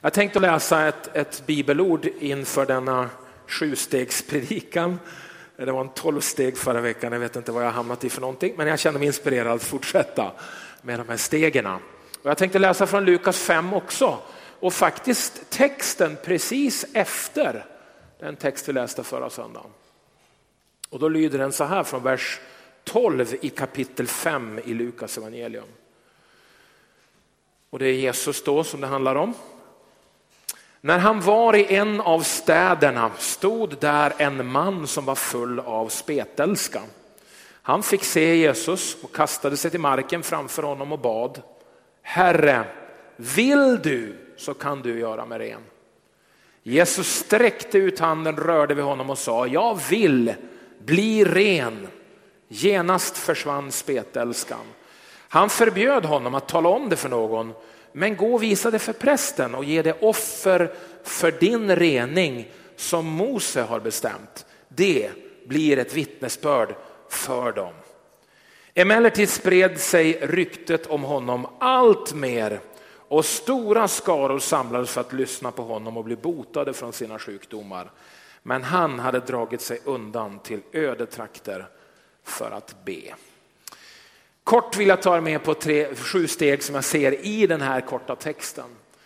Jag tänkte läsa ett bibelord inför denna 7-stegspredikan. Det var en 12-steg förra veckan, jag vet inte vad jag hamnat i för någonting. Men jag känner mig inspirerad att fortsätta med de här stegen. Och jag tänkte läsa från Lukas 5 också. Och faktiskt texten precis efter den text vi läste förra söndagen. Och då lyder den så här från vers 12 i kapitel 5 i Lukas evangelium. Och det är Jesus då som det handlar om. När han var i en av städerna stod där en man som var full av spetälska. Han fick se Jesus och kastade sig till marken framför honom och bad: Herre, vill du så kan du göra mig ren. Jesus sträckte ut handen, rörde vid honom och sa: jag vill, bli ren. Genast försvann spetälskan. Han förbjöd honom att tala om det för någon, men gå och visa det för prästen och ge det offer för din rening som Mose har bestämt. Det blir ett vittnesbörd för dem. Emellertid spred sig ryktet om honom allt mer och stora skaror samlades för att lyssna på honom och bli botade från sina sjukdomar. Men han hade dragit sig undan till ödetrakter för att be. Kort vill jag ta med på 7 steg som jag ser i den här korta texten.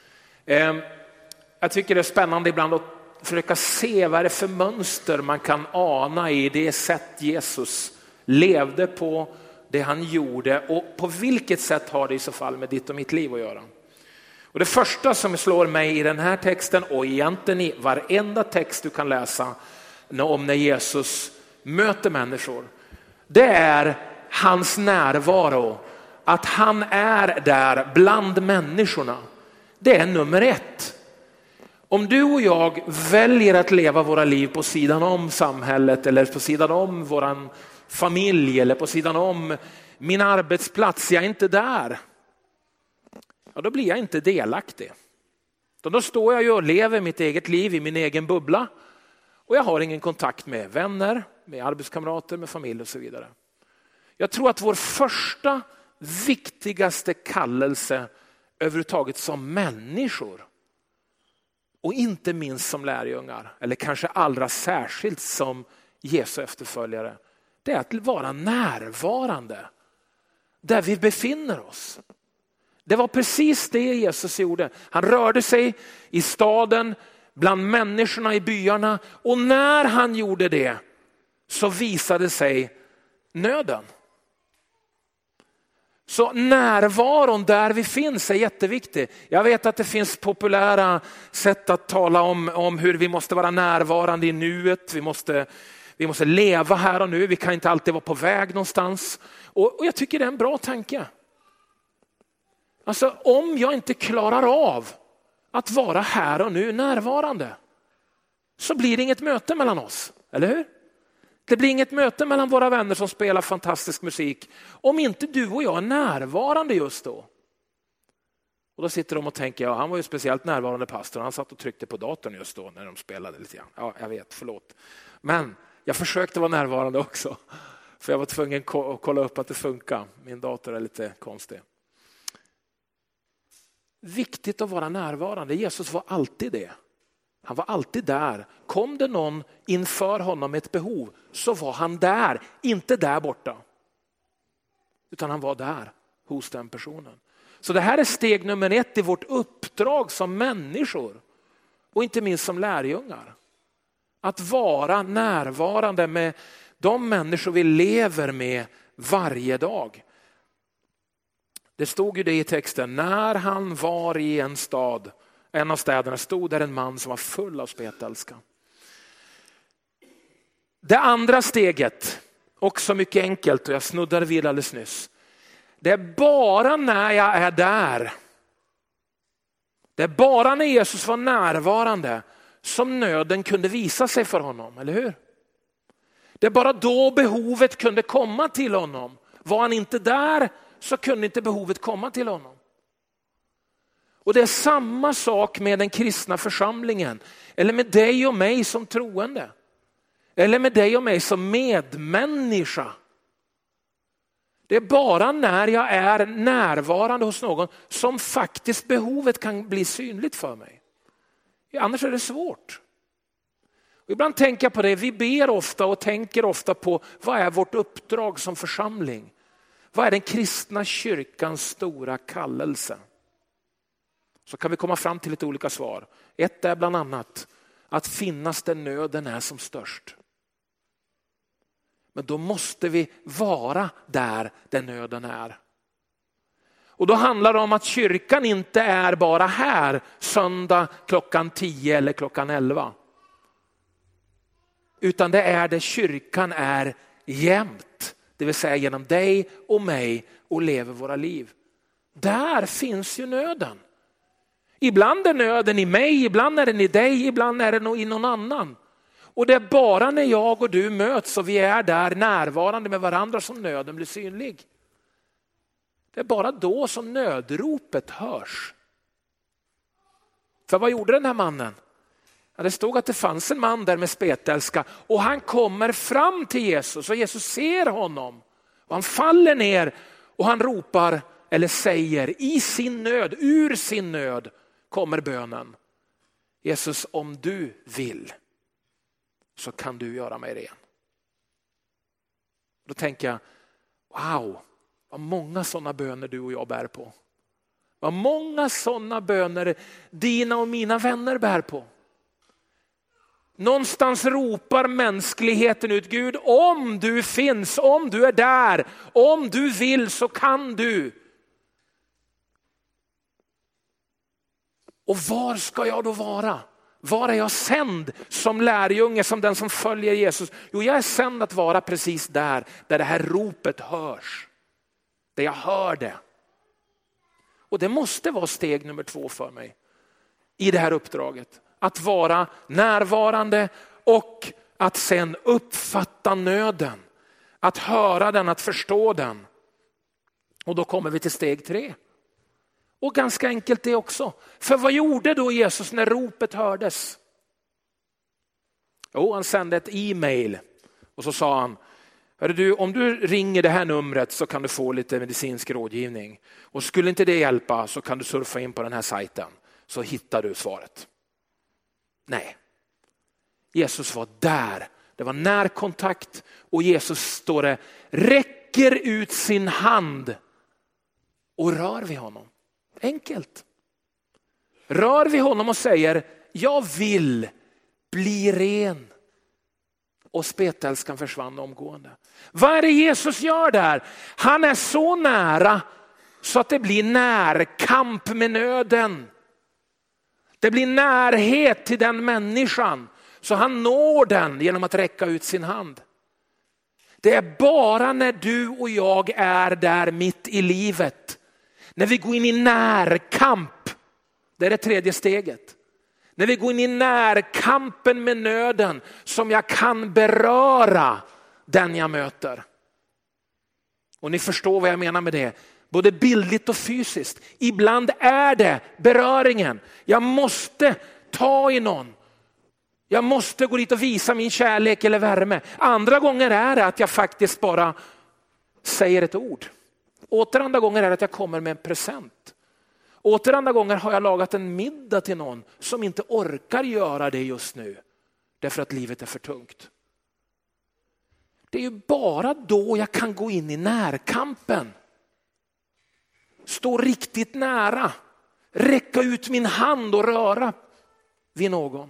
Jag tycker det är spännande ibland att försöka se vad det är för mönster man kan ana i det sätt Jesus levde på, det han gjorde, och på vilket sätt har det i så fall med ditt och mitt liv att göra. Och det första som slår mig i den här texten, och egentligen i varenda text du kan läsa om när Jesus möter människor, det är hans närvaro, att han är där bland människorna. Det är nummer 1. Om du och jag väljer att leva våra liv på sidan om samhället, eller på sidan om våran familj, eller på sidan om min arbetsplats, jag är inte där, ja, då blir jag inte delaktig. Då står jag ju och lever mitt eget liv i min egen bubbla, och jag har ingen kontakt med vänner, med arbetskamrater, med familj och så vidare. Jag tror att vår första viktigaste kallelse överhuvudtaget som människor, och inte minst som lärjungar, eller kanske allra särskilt som Jesu efterföljare, det är att vara närvarande där vi befinner oss. Det var precis det Jesus gjorde. Han rörde sig i staden, bland människorna i byarna, och när han gjorde det så visade sig nöden. Så närvaron där vi finns är jätteviktig. Jag vet att det finns populära sätt att tala om hur vi måste vara närvarande i nuet. Vi måste leva här och nu. Vi kan inte alltid vara på väg någonstans. Och jag tycker det är en bra tanke. Alltså om jag inte klarar av att vara här och nu närvarande, så blir det inget möte mellan oss. Eller hur? Det blir inget möte mellan våra vänner som spelar fantastisk musik om inte du och jag är närvarande just då. Och då sitter de och tänker, ja, han var ju speciellt närvarande pastor. Han satt och tryckte på datorn just då när de spelade lite grann. Ja, jag vet, förlåt. Men jag försökte vara närvarande också. För jag var tvungen att kolla upp att det funkar. Min dator är lite konstig. Viktigt att vara närvarande. Jesus var alltid det. Han var alltid där. Kom det någon inför honom med ett behov, så var han där. Inte där borta. Utan han var där hos den personen. Så det här är steg nummer 1 i vårt uppdrag som människor. Och inte minst som lärjungar. Att vara närvarande med de människor vi lever med varje dag. Det stod ju det i texten. När han var i en stad, en av städerna, stod där en man som var full av spetälska. Det andra steget, också mycket enkelt, och jag snuddade vid alldeles nyss. Det är bara när jag är där. Det är bara när Jesus var närvarande som nöden kunde visa sig för honom, eller hur? Det är bara då behovet kunde komma till honom. Var han inte där så kunde inte behovet komma till honom. Och det är samma sak med den kristna församlingen. Eller med dig och mig som troende. Eller med dig och mig som medmänniska. Det är bara när jag är närvarande hos någon som faktiskt behovet kan bli synligt för mig. Annars är det svårt. Och ibland tänker jag på det, vi ber ofta och tänker ofta på vad är vårt uppdrag som församling? Vad är den kristna kyrkans stora kallelse? Så kan vi komma fram till lite olika svar. Ett är bland annat att finnas där nöden är som störst. Men då måste vi vara där nöden är. Och då handlar det om att kyrkan inte är bara här söndag klockan 10 eller klockan 11. Utan det är det kyrkan är jämt. Det vill säga genom dig och mig och lever våra liv. Där finns ju nöden. Ibland är nöden i mig, ibland är den i dig, ibland är den i någon annan. Och det är bara när jag och du möts och vi är där närvarande med varandra som nöden blir synlig. Det är bara då som nödropet hörs. För vad gjorde den här mannen? Ja, det stod att det fanns en man där med spetälska och han kommer fram till Jesus och Jesus ser honom. Och han faller ner och han ropar eller säger i sin nöd, ur sin nöd kommer bönen. Jesus, om du vill så kan du göra mig ren. Då tänker jag, wow, vad många sådana böner du och jag bär på. Vad många sådana böner dina och mina vänner bär på. Någonstans ropar mänskligheten ut, Gud, om du finns, om du är där, om du vill så kan du. Och var ska jag då vara? Var är jag sänd som lärjunge, som den som följer Jesus? Jo, jag är sänd att vara precis där det här ropet hörs. Där jag hör det. Och det måste vara steg nummer 2 för mig i det här uppdraget. Att vara närvarande och att sen uppfatta nöden. Att höra den, att förstå den. Och då kommer vi till steg 3. Och ganska enkelt det också. För vad gjorde då Jesus när ropet hördes? Jo, han sände ett e-mail och så sa han, hörru du, om du ringer det här numret så kan du få lite medicinsk rådgivning. Och skulle inte det hjälpa så kan du surfa in på den här sajten så hittar du svaret. Nej, Jesus var där. Det var närkontakt och Jesus, står det, räcker ut sin hand och rör vid honom. Enkelt. Rör vid honom och säger, jag vill bli ren. Och spetälskan försvann omgående. Vad är det Jesus gör där? Han är så nära så att det blir närkamp med nöden. Det blir närhet till den människan. Så han når den genom att räcka ut sin hand. Det är bara när du och jag är där mitt i livet. När vi går in i närkamp. Det är det 3:e steget. När vi går in i närkampen med nöden som jag kan beröra den jag möter. Och ni förstår vad jag menar med det. Både bildligt och fysiskt. Ibland är det beröringen. Jag måste ta i någon. Jag måste gå dit och visa min kärlek eller värme. Andra gånger är det att jag faktiskt bara säger ett ord. Åter andra gånger är det att jag kommer med en present. Åter andra gånger har jag lagat en middag till någon som inte orkar göra det just nu. Därför att livet är för tungt. Det är ju bara då jag kan gå in i närkampen. Stå riktigt nära. Räcka ut min hand och röra vid någon.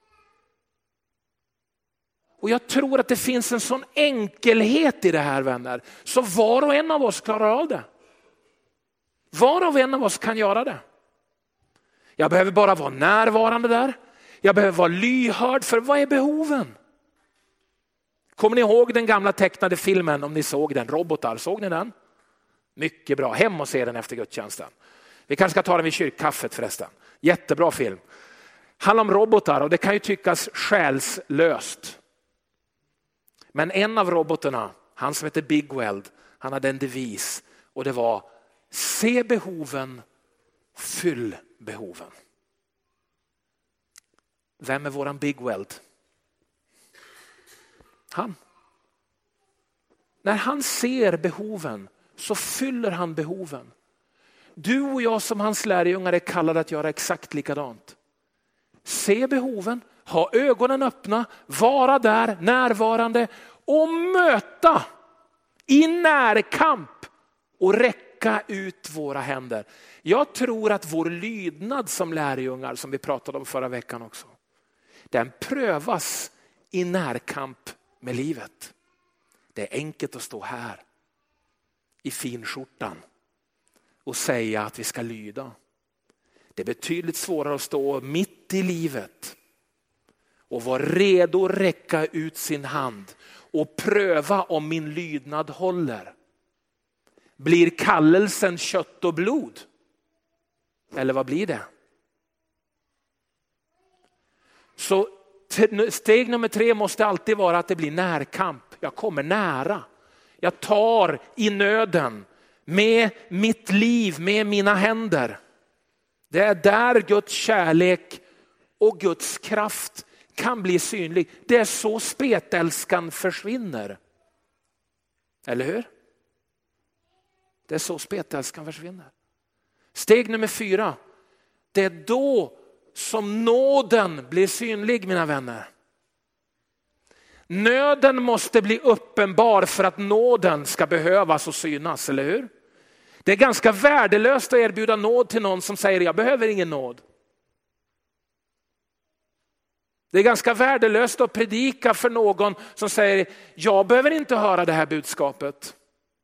Och jag tror att det finns en sån enkelhet i det här, vänner. Så var och en av oss klarar av det. Var och en av oss kan göra det. Jag behöver bara vara närvarande där. Jag behöver vara lyhörd för vad är behoven. Kommer ni ihåg den gamla tecknade filmen, om ni såg den, Robotar? Såg ni den? Mycket bra. Hem och se den efter gudstjänsten. Vi kanske ska ta den vid kyrkkaffet förresten. Jättebra film. Handlar om robotar och det kan ju tyckas själslöst. Men en av robotarna, han som heter Big Weld, han hade en devis och det var se behoven, fyll behoven. Vem är våran Big Weld? Han. När han ser behoven så fyller han behoven. Du och jag som hans lärjungar är kallade att göra exakt likadant. Se behoven, ha ögonen öppna, vara där närvarande och möta i närkamp och räcka ut våra händer. Jag tror att vår lydnad som lärjungar, som vi pratade om förra veckan också, den prövas i närkamp med livet. Det är enkelt att stå här i finskjortan och säga att vi ska lyda. Det är betydligt svårare att stå mitt i livet och vara redo att räcka ut sin hand och pröva om min lydnad håller. Blir kallelsen kött och blod? Eller vad blir det? Så steg nummer 3 måste alltid vara att det blir närkamp. Jag kommer nära. Jag tar i nöden med mitt liv, med mina händer. Det är där Guds kärlek och Guds kraft kan bli synlig. Det är så spetälskan försvinner. Eller hur? Det är så spetälskan försvinner. Steg nummer 4. Det är då som nåden blir synlig, mina vänner. Nöden måste bli uppenbar för att nåden ska behövas och synas, eller hur? Det är ganska värdelöst att erbjuda nåd till någon som säger jag behöver ingen nåd. Det är ganska värdelöst att predika för någon som säger jag behöver inte höra det här budskapet.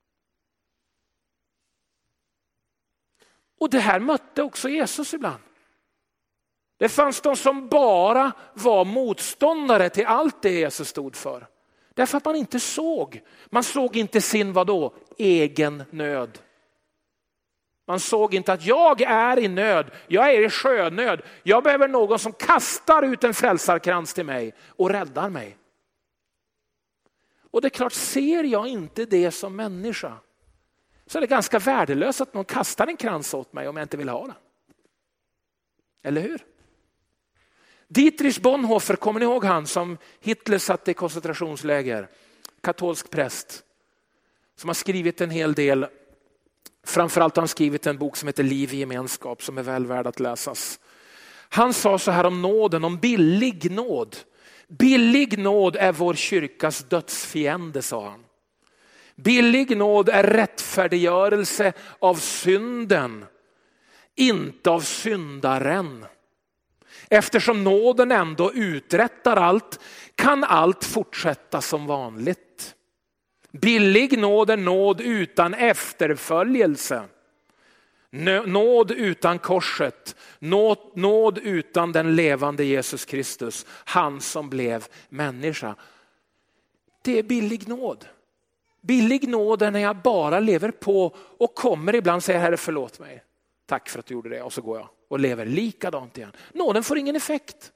Och det här mötte också Jesus ibland. Det fanns de som bara var motståndare till allt det Jesus stod för. Därför att man inte såg. Man såg inte sin vadå? Egen nöd. Man såg inte att jag är i nöd. Jag är i sjönöd. Jag behöver någon som kastar ut en frälsarkrans till mig och räddar mig. Och det är klart, ser jag inte det som människa så är det ganska värdelöst att någon kastar en krans åt mig om jag inte vill ha den. Eller hur? Dietrich Bonhoeffer, kommer ni ihåg han som Hitler satte i koncentrationsläger? Katolsk präst som har skrivit en hel del. Framförallt har han skrivit en bok som heter Liv i gemenskap som är väl värd att läsas. Han sa så här om nåden, om billig nåd. Billig nåd är vår kyrkas dödsfiende, sa han. Billig nåd är rättfärdiggörelse av synden, inte av syndaren. Eftersom nåden ändå uträttar allt kan allt fortsätta som vanligt. Billig nåd är nåd utan efterföljelse. Nåd utan korset. Nåd utan den levande Jesus Kristus. Han som blev människa. Det är billig nåd. Billig nåd är när jag bara lever på och kommer ibland säga Herre förlåt mig. Tack för att du gjorde det, och så går jag och lever likadant igen. Nåden får ingen effekt.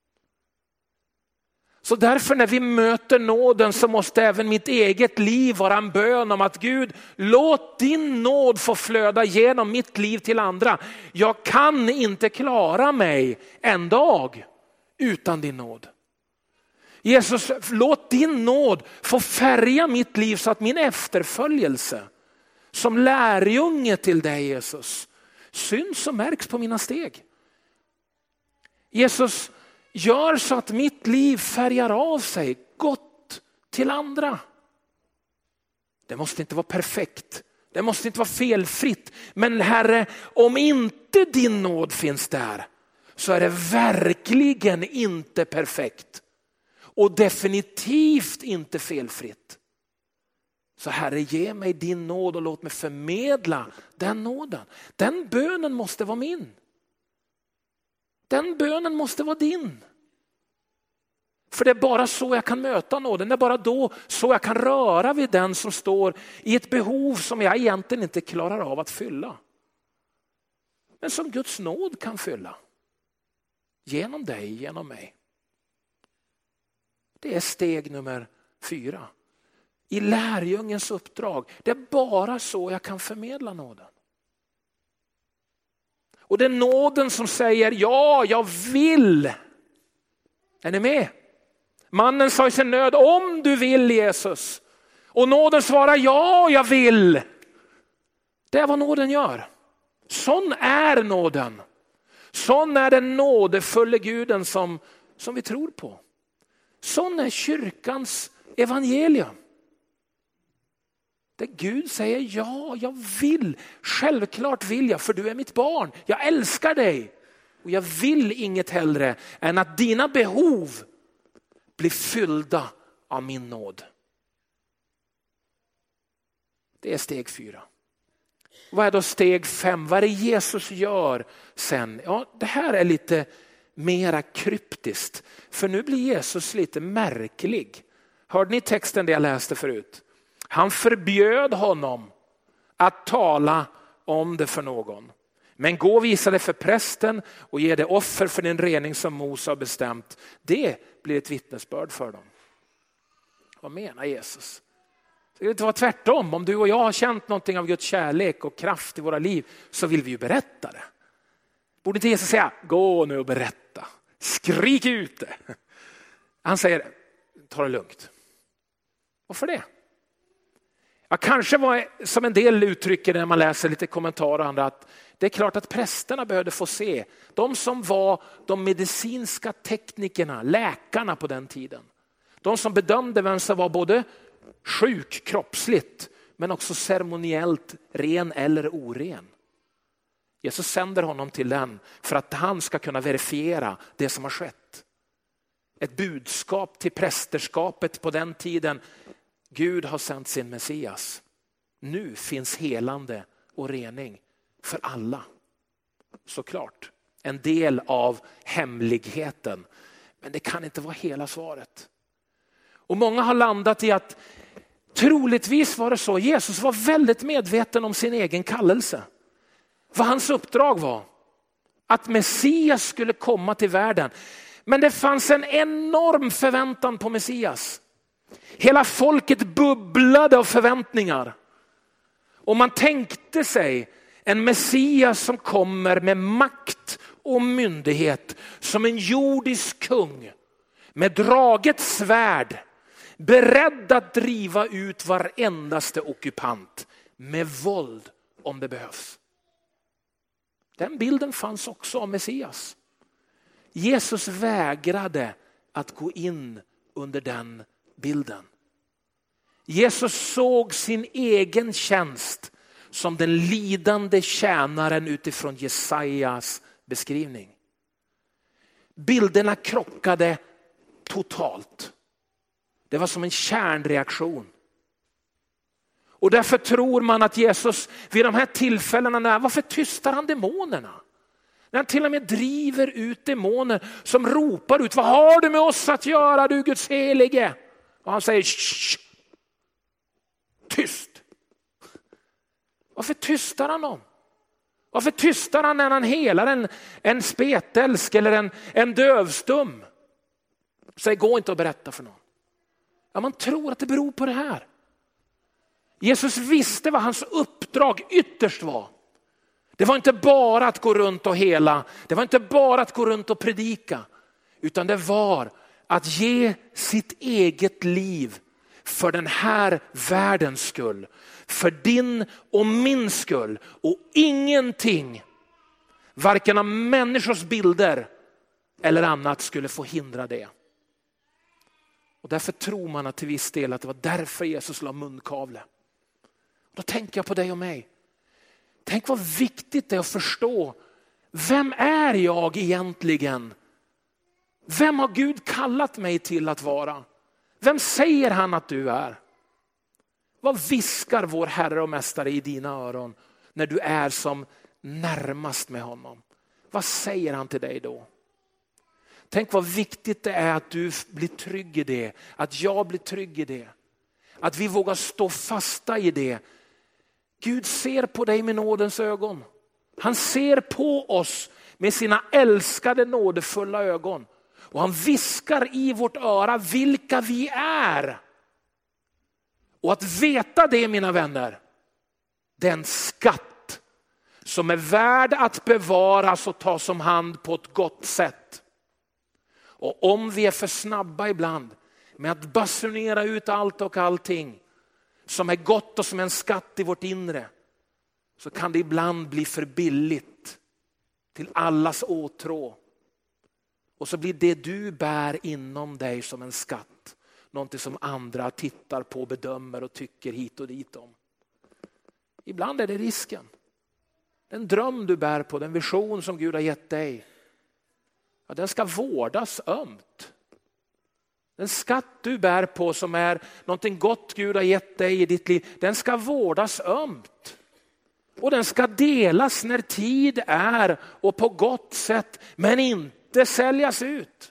Så därför när vi möter nåden så måste även mitt eget liv vara en bön om att Gud, låt din nåd få flöda genom mitt liv till andra. Jag kan inte klara mig en dag utan din nåd. Jesus, låt din nåd få färga mitt liv så att min efterföljelse som lärjunge till dig Jesus syns och märks på mina steg. Jesus, gör så att mitt liv färgar av sig gott till andra. Det måste inte vara perfekt. Det måste inte vara felfritt. Men Herre, om inte din nåd finns där så är det verkligen inte perfekt. Och definitivt inte felfritt. Så Herre, ge mig din nåd och låt mig förmedla den nåden. Den bönen måste vara min. Den bönen måste vara din. För det är bara så jag kan möta nåden. Det är bara då så jag kan röra vid den som står i ett behov som jag egentligen inte klarar av att fylla. Men som Guds nåd kan fylla. Genom dig, genom mig. Det är steg nummer 4. I lärjungens uppdrag. Det är bara så jag kan förmedla nåden. Och det är nåden som säger ja, jag vill. Är ni med? Mannen sa i sin nöd, om du vill Jesus. Och nåden svarar ja, jag vill. Det är vad nåden gör. Sån är nåden. Sån är den nådefulla Guden som vi tror på. Sån är kyrkans evangelium. Där Gud säger ja, jag vill. Självklart vill jag, för du är mitt barn. Jag älskar dig. Och jag vill inget hellre än att dina behov blir fyllda av min nåd. Det är steg 4. Vad är då steg 5? Vad är det Jesus gör sen? Ja, det här är lite mera kryptiskt. För nu blir Jesus lite märklig. Hörde ni texten det jag läste förut? Han förbjöd honom att tala om det för någon. Men gå och visa det för prästen och ge det offer för din rening som Mose har bestämt. Det blir ett vittnesbörd för dem. Vad menar Jesus? Det inte vara tvärtom. Om du och jag har känt någonting av Guds kärlek och kraft i våra liv så vill vi ju berätta det. Borde inte Jesus säga, gå nu och berätta. Skrik ut det. Han säger, ta det lugnt. Varför det? Ja, kanske var som en del uttrycker när man läser lite kommentarer och andra att det är klart att prästerna behövde få se. De som var de medicinska teknikerna, läkarna på den tiden. De som bedömde vem som var både sjuk kroppsligt men också ceremoniellt ren eller oren. Jesus sänder honom till den för att han ska kunna verifiera det som har skett. Ett budskap till prästerskapet på den tiden. Gud har sänt sin Messias. Nu finns helande och rening för alla. Såklart. En del av hemligheten. Men det kan inte vara hela svaret. Och många har landat i att troligtvis var det så. Jesus var väldigt medveten om sin egen kallelse. Vad hans uppdrag var. Att Messias skulle komma till världen. Men det fanns en enorm förväntan på Messias. Hela folket bubblade av förväntningar. Och man tänkte sig en Messias som kommer med makt och myndighet som en jordisk kung med draget svärd, beredd att driva ut varendaste ockupant med våld om det behövs. Den bilden fanns också av Messias. Jesus vägrade att gå in under den bilden. Jesus såg sin egen tjänst som den lidande tjänaren utifrån Jesajas beskrivning. Bilderna krockade totalt. Det var som en kärnreaktion. Och därför tror man att Jesus vid de här tillfällena, varför tystar han demonerna? När han till och med driver ut demoner som ropar ut, vad har du med oss att göra, du Guds helige? Och han säger, shh, tyst. Varför tystar han dem? Varför tystar han när han helar en spetälsk eller en dövstum? Säg, gå inte och berätta för någon. Ja, man tror att det beror på det här. Jesus visste vad hans uppdrag ytterst var. Det var inte bara att gå runt och hela. Det var inte bara att gå runt och predika. Utan det var att ge sitt eget liv för den här världens skull. För din och min skull. Och ingenting, varken av människors bilder eller annat, skulle få hindra det. Och därför tror man att till viss del att det var därför Jesus la munkavle. Då tänker jag på dig och mig. Tänk vad viktigt det är att förstå. Vem är jag egentligen? Vem har Gud kallat mig till att vara? Vem säger han att du är? Vad viskar vår Herre och Mästare i dina öron när du är som närmast med honom? Vad säger han till dig då? Tänk vad viktigt det är att du blir trygg i det. Att jag blir trygg i det. Att vi vågar stå fasta i det. Gud ser på dig med nådens ögon. Han ser på oss med sina älskade nådefulla ögon. Och han viskar i vårt öra vilka vi är. Och att veta det, mina vänner, det är en skatt som är värd att bevaras och tas om hand på ett gott sätt. Och om vi är för snabba ibland med att basunera ut allt och allting som är gott och som är en skatt i vårt inre, så kan det ibland bli för billigt till allas åtrå. Och så blir det du bär inom dig som en skatt. Någonting som andra tittar på, bedömer och tycker hit och dit om. Ibland är det risken. Den dröm du bär på, den vision som Gud har gett dig. Ja, den ska vårdas ömt. Den skatt du bär på som är någonting gott Gud har gett dig i ditt liv. Den ska vårdas ömt. Och den ska delas när tid är och på gott sätt. Men inte säljas ut.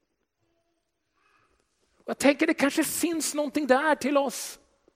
Jag tänker det kanske finns någonting där till oss.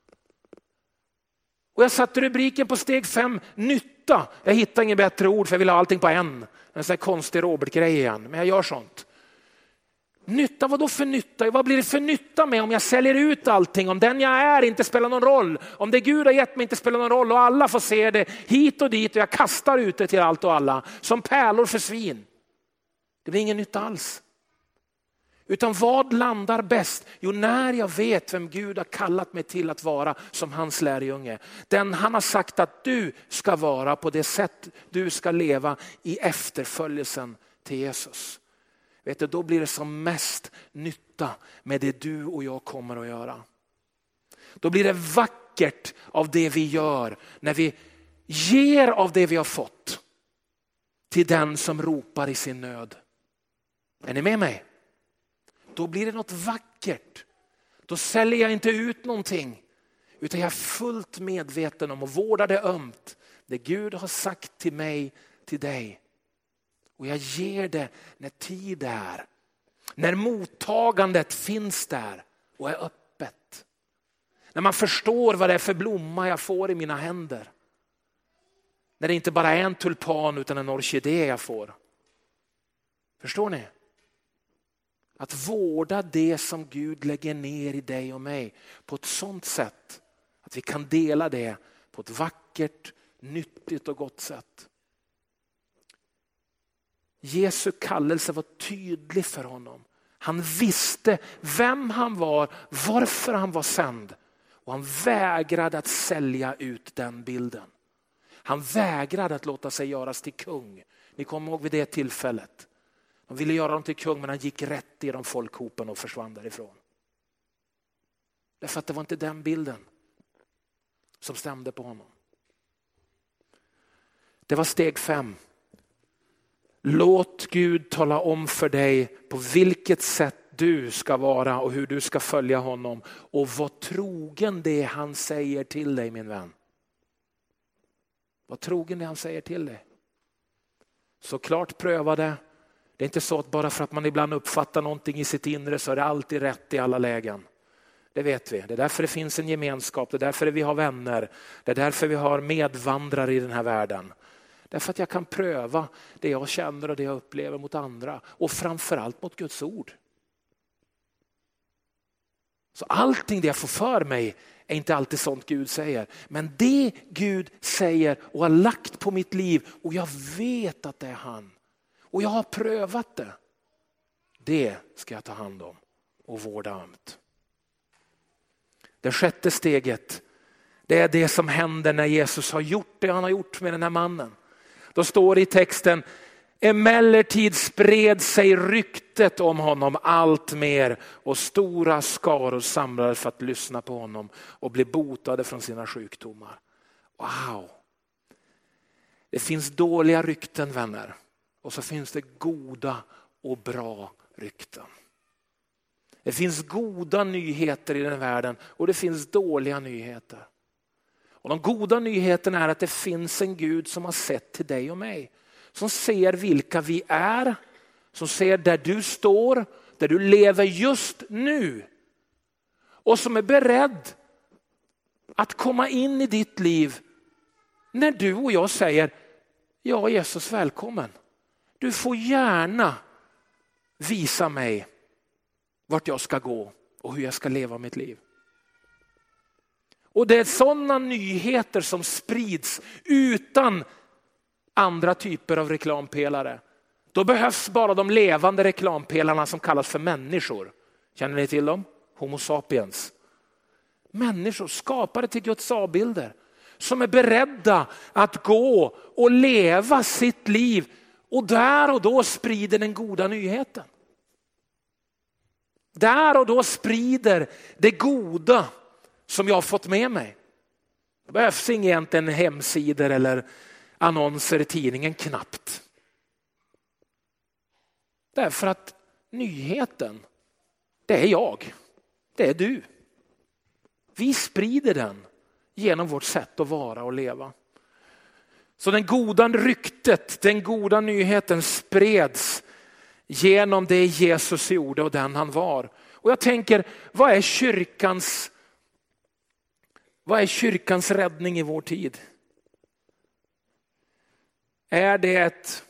Och jag satte rubriken på steg 5, nytta. Jag hittar inget bättre ord för jag vill ha allting på en. En sån här konstig Robert-grej igen. Men jag gör sånt. Nytta, vad då för nytta? Vad blir det för nytta med om jag säljer ut allting? Om den jag är inte spelar någon roll. Om det Gud har gett mig inte spelar någon roll. Och alla får se det hit och dit. Och jag kastar ut det till allt och alla. Som pärlor för svin. Det blir ingen nytta alls. Utan vad landar bäst? Jo, när jag vet vem Gud har kallat mig till att vara som hans lärjunge. Den han har sagt att du ska vara på det sätt du ska leva i efterföljelsen till Jesus. Vet du, då blir det som mest nytta med det du och jag kommer att göra. Då blir det vackert av det vi gör när vi ger av det vi har fått till den som ropar i sin nöd. Är ni med mig? Då blir det något vackert. Då säljer jag inte ut någonting. Utan jag är fullt medveten om och vårdar det ömt. Det Gud har sagt till mig, till dig. Och jag ger det när tid är. När mottagandet finns där och är öppet. När man förstår vad det är för blomma jag får i mina händer. När det inte bara är en tulpan utan en orkidé jag får. Förstår ni? Att vårda det som Gud lägger ner i dig och mig på ett sådant sätt att vi kan dela det på ett vackert, nyttigt och gott sätt. Jesu kallelse var tydlig för honom. Han visste vem han var, varför han var sänd. Och han vägrade att sälja ut den bilden. Han vägrade att låta sig göras till kung. Ni kommer ihåg vid det tillfället. De ville göra honom till kung men han gick rätt i de folkhopen och försvann därifrån. Därför att det var inte den bilden som stämde på honom. Det var steg 5. Låt Gud tala om för dig på vilket sätt du ska vara och hur du ska följa honom. Och var trogen det han säger till dig, min vän. Var trogen det han säger till dig. Såklart pröva det. Det är inte så att bara för att man ibland uppfattar någonting i sitt inre så är det alltid rätt i alla lägen. Det vet vi. Det är därför det finns en gemenskap. Det är därför vi har vänner. Det är därför vi har medvandrare i den här världen. Därför att jag kan pröva det jag känner och det jag upplever mot andra. Och framförallt mot Guds ord. Så allting det jag får för mig är inte alltid sånt Gud säger. Men det Gud säger och har lagt på mitt liv och jag vet att det är han. Och jag har prövat det. Det ska jag ta hand om och vårda ömt. Det 6:e steget, det är det som händer när Jesus har gjort det han har gjort med den här mannen. Då står det i texten: emellertid spred sig ryktet om honom allt mer och stora skaror samlades för att lyssna på honom och bli botade från sina sjukdomar. Wow! Det finns dåliga rykten, vänner. Och så finns det goda och bra rykten. Det finns goda nyheter i den världen och det finns dåliga nyheter. Och de goda nyheterna är att det finns en Gud som har sett till dig och mig. Som ser vilka vi är. Som ser där du står. Där du lever just nu. Och som är beredd att komma in i ditt liv. När du och jag säger: ja, Jesus, välkommen. Du får gärna visa mig vart jag ska gå och hur jag ska leva mitt liv. Och det är sådana nyheter som sprids utan andra typer av reklampelare. Då behövs bara de levande reklampelarna som kallas för människor. Känner ni till dem? Homo sapiens. Människor skapade till Guds avbilder. Som är beredda att gå och leva sitt liv Och där och då sprider den goda nyheten. Där och då sprider det goda som jag har fått med mig. Det behövs egentligen hemsidor eller annonser i tidningen knappt. Därför att nyheten, det är jag. Det är du. Vi sprider den genom vårt sätt att vara och leva. Så den goda ryktet, den goda nyheten spreds genom det Jesus gjorde och den han var. Och jag tänker, vad är kyrkans räddning i vår tid? Är det ett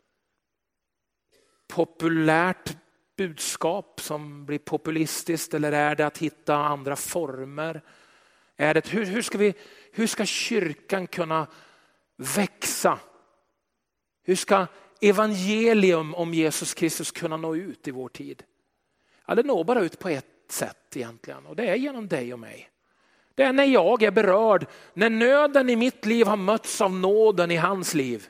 populärt budskap som blir populistiskt, eller är det att hitta andra former? Är det, hur ska kyrkan kunna växa? Hur ska evangelium om Jesus Kristus kunna nå ut i vår tid? Ja, det når bara ut på ett sätt egentligen, och det är genom dig och mig. Det är när jag är berörd, när nöden i mitt liv har mötts av nåden i hans liv.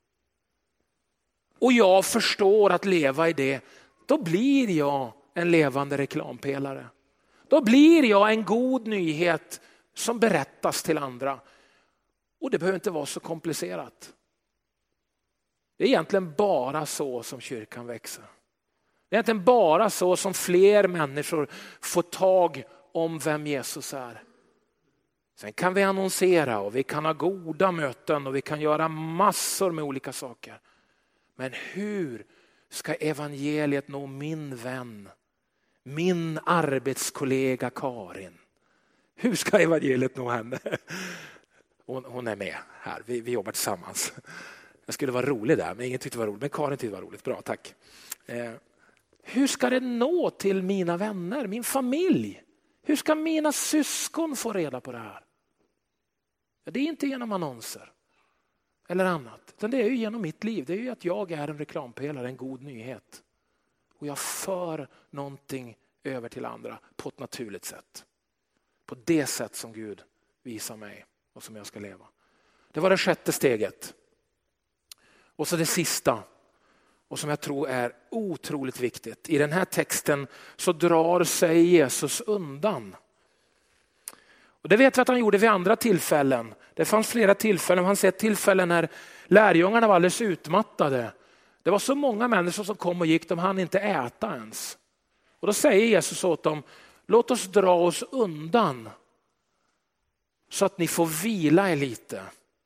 Och jag förstår att leva i det, då blir jag en levande reklampelare. Då blir jag en god nyhet som berättas till andra. Och det behöver inte vara så komplicerat. Det är egentligen bara så som kyrkan växer. Det är egentligen bara så som fler människor får tag om vem Jesus är. Sen kan vi annonsera och vi kan ha goda möten och vi kan göra massor med olika saker. Men hur ska evangeliet nå min vän, min arbetskollega Karin? Hur ska evangeliet nå henne? Hon är med här, vi jobbar tillsammans. Jag skulle vara rolig där, men ingen tyckte det var roligt. Men Karin tyckte det var roligt, bra, tack. Hur ska det nå till mina vänner, min familj? Hur ska mina syskon få reda på det här? Det är inte genom annonser eller annat, utan det är ju genom mitt liv. Det är ju att jag är en reklampelare, en god nyhet. Och jag för någonting över till andra på ett naturligt sätt. På det sätt som Gud visar mig och som jag ska leva. Det var det 6:e steget. Och så det sista, och som jag tror är otroligt viktigt. I den här texten så drar sig Jesus undan. Och det vet vi att han gjorde vid andra tillfällen. Det fanns flera tillfällen. Han ser tillfällen när lärjungarna var alldeles utmattade. Det var så många människor som kom och gick, de hann inte äta ens. Och då säger Jesus åt dem, låt oss dra oss undan så att ni får vila er lite.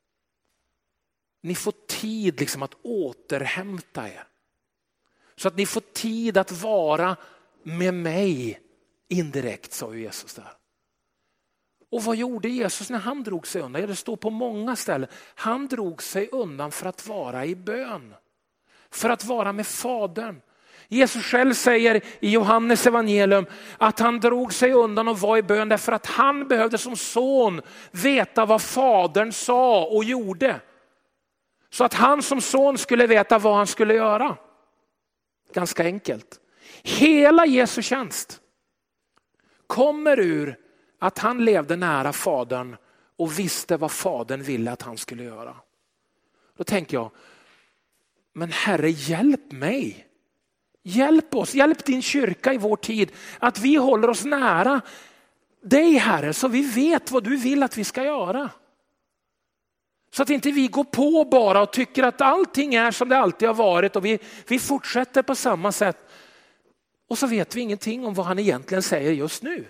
Ni får tid liksom att återhämta er. Så att ni får tid att vara med mig indirekt, sa ju Jesus där. Och vad gjorde Jesus när han drog sig undan? Det står på många ställen. Han drog sig undan för att vara i bön. För att vara med Fadern. Jesus själv säger i Johannes evangelium att han drog sig undan och var i bön därför att han behövde som son veta vad Fadern sa och gjorde. Så att han som son skulle veta vad han skulle göra. Ganska enkelt. Hela Jesu tjänst kommer ur att han levde nära Fadern och visste vad Fadern ville att han skulle göra. Då tänker jag, men Herre, hjälp mig. Hjälp oss, hjälp din kyrka i vår tid att vi håller oss nära dig, Herre, så vi vet vad du vill att vi ska göra. Så att inte vi går på bara och tycker att allting är som det alltid har varit och vi fortsätter på samma sätt. Och så vet vi ingenting om vad han egentligen säger just nu.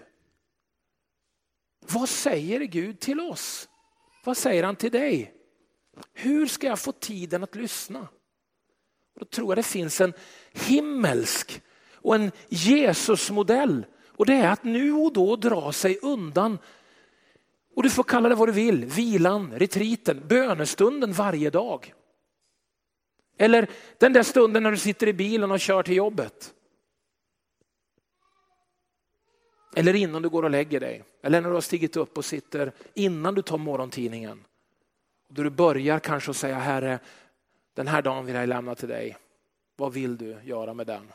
Vad säger Gud till oss? Vad säger han till dig? Hur ska jag få tiden att lyssna? Då tror jag det finns en himmelsk och en Jesusmodell. Och det är att nu och då dra sig undan. Och du får kalla det vad du vill. Vilan, retriten, bönestunden varje dag. Eller den där stunden när du sitter i bilen och kör till jobbet. Eller innan du går och lägger dig. Eller när du har stigit upp och sitter innan du tar morgontidningen. Då du börjar kanske att säga, Herre, den här dagen vill jag lämna till dig. Vad vill du göra med den?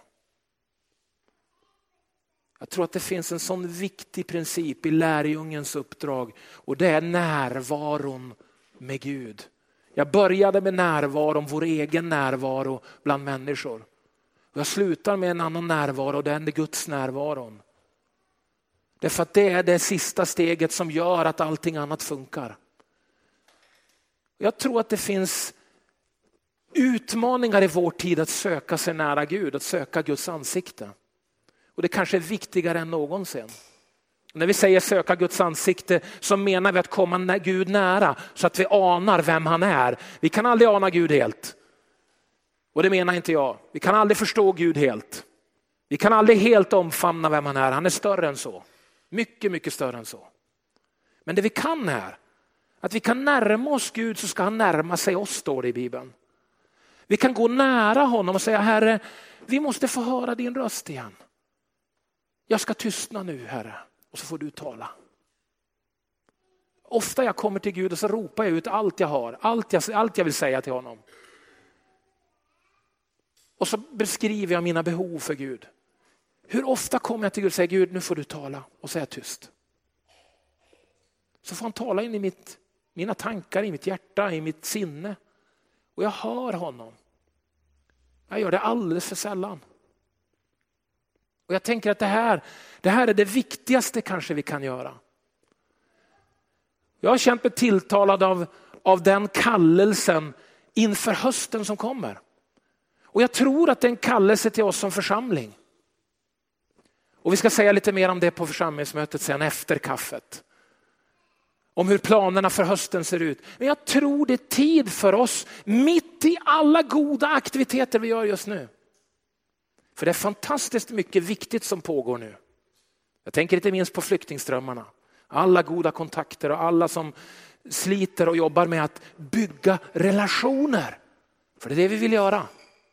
Jag tror att det finns en sån viktig princip i lärjungens uppdrag. Och det är närvaron med Gud. Jag började med närvaron, vår egen närvaro bland människor. Och jag slutar med en annan närvaro och det är Guds närvaron. Därför att det är det sista steget som gör att allting annat funkar. Jag tror att det finns utmaningar i vår tid att söka sig nära Gud, att söka Guds ansikte. Och det kanske är viktigare än någonsin. När vi säger söka Guds ansikte så menar vi att komma Gud nära så att vi anar vem han är. Vi kan aldrig ana Gud helt. Och det menar inte jag. Vi kan aldrig förstå Gud helt. Vi kan aldrig helt omfamna vem han är. Han är större än så. Mycket, mycket större än så. Men det vi kan är att vi kan närma oss Gud så ska han närma sig oss, står det i Bibeln. Vi kan gå nära honom och säga, Herre, vi måste få höra din röst igen. Jag ska tystna nu, Herre, och så får du tala. Ofta jag kommer till Gud och så ropar jag ut allt jag har, allt jag vill säga till honom. Och så beskriver jag mina behov för Gud. Hur ofta kommer jag till Gud och säger, Gud, nu får du tala, och så är jag tyst. Så får han tala in i mina tankar, i mitt hjärta, i mitt sinne. Och jag hör honom. Jag gör det alldeles för sällan. Och jag tänker att det här är det viktigaste kanske vi kan göra. Jag har känt mig tilltalad av den kallelsen inför hösten som kommer. Och jag tror att det är en kallelse till oss som församling. Och vi ska säga lite mer om det på församlingsmötet sen efter kaffet. Om hur planerna för hösten ser ut. Men jag tror det är tid för oss mitt i alla goda aktiviteter vi gör just nu. För det är fantastiskt mycket viktigt som pågår nu. Jag tänker inte minst på flyktingströmmarna. Alla goda kontakter och alla som sliter och jobbar med att bygga relationer. För det är det vi vill göra.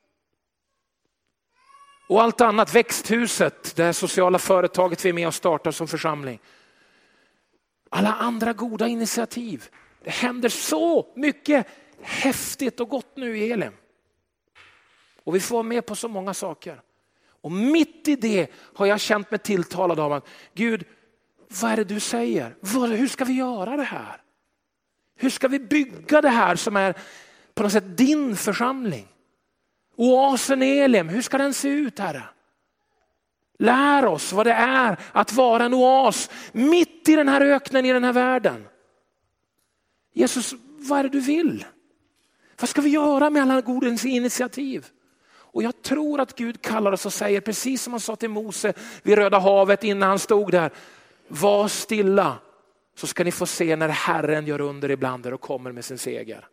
Och allt annat, växthuset, det sociala företaget vi är med och startar som församling. Alla andra goda initiativ. Det händer så mycket häftigt och gott nu i Elim. Och vi får vara med på så många saker. Och mitt i det har jag känt mig tilltalad av att Gud, vad är det du säger? Hur ska vi göra det här? Hur ska vi bygga det här som är på något sätt din församling? Oasen Elim, hur ska den se ut, Herre? Lär oss vad det är att vara en oas mitt i den här öknen, i den här världen. Jesus, vad är det du vill? Vad ska vi göra med alla goda initiativ? Och jag tror att Gud kallar oss och säger, precis som han sa till Mose vid Röda havet innan han stod där. Var stilla, så ska ni få se när Herren gör under ibland er och kommer med sin seger.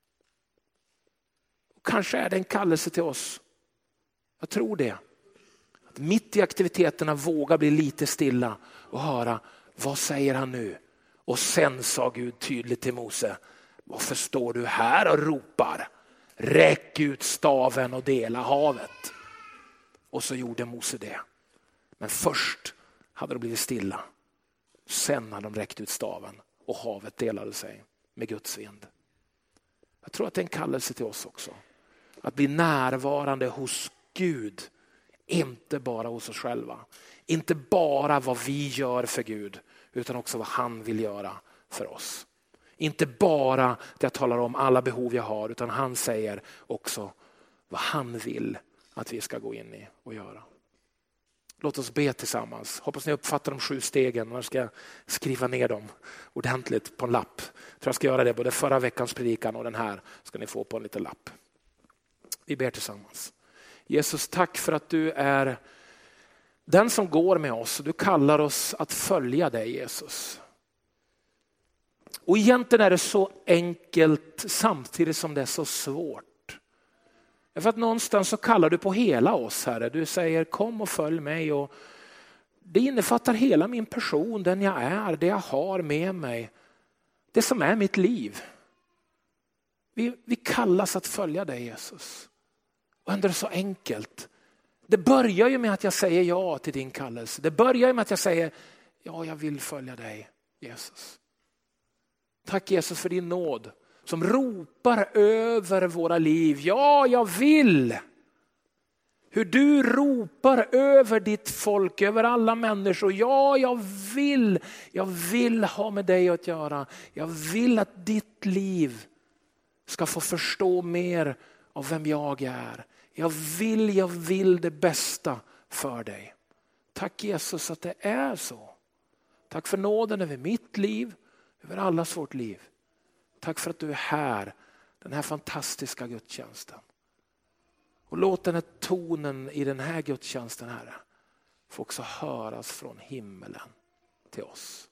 Och kanske är det en kallelse till oss. Jag tror det. Att mitt i aktiviteterna våga bli lite stilla och höra, vad säger han nu? Och sen sa Gud tydligt till Mose, varför står du här och ropar? Räck ut staven och dela havet. Och så gjorde Mose det. Men först hade de blivit stilla. Sen hade de räckt ut staven och havet delade sig med Guds vind. Jag tror att det är en kallelse till oss också. Att bli närvarande hos Gud. Inte bara hos oss själva. Inte bara vad vi gör för Gud. Utan också vad han vill göra för oss. Inte bara det jag talar om alla behov jag har. Utan han säger också vad han vill att vi ska gå in i och göra. Låt oss be tillsammans. Hoppas ni uppfattar de 7 stegen. Jag ska skriva ner dem ordentligt på en lapp. Jag ska göra det både förra veckans predikan och den här. Ska ni få på en liten lapp. Vi ber tillsammans. Jesus, tack för att du är den som går med oss. Du kallar oss att följa dig, Jesus. Och egentligen är det så enkelt samtidigt som det är så svårt. För att någonstans så kallar du på hela oss, Herre. Du säger kom och följ mig. Och det innefattar hela min person, den jag är, det jag har med mig. Det som är mitt liv. Vi kallas att följa dig, Jesus. Och ändå är det så enkelt. Det börjar ju med att jag säger ja till din kallelse. Det börjar ju med att jag säger ja, jag vill följa dig, Jesus. Tack Jesus för din nåd som ropar över våra liv. Ja, jag vill. Hur du ropar över ditt folk, över alla människor. Ja, jag vill ha med dig att göra. Jag vill att ditt liv ska få förstå mer av vem jag är. Jag vill det bästa för dig. Tack Jesus att det är så. Tack för nåden över mitt liv, över allas vårt liv. Tack för att du är här, den här fantastiska gudstjänsten. Och låt den här tonen i den här gudstjänsten, Herre, få också höras från himmelen till oss.